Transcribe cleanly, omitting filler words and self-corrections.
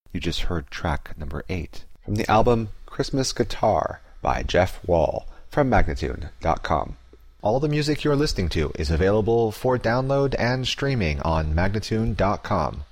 You just heard track number 8 from the album Christmas Guitar by Jeff Wall from Magnatune.com. All the music you're listening to is available for download and streaming on Magnatune.com.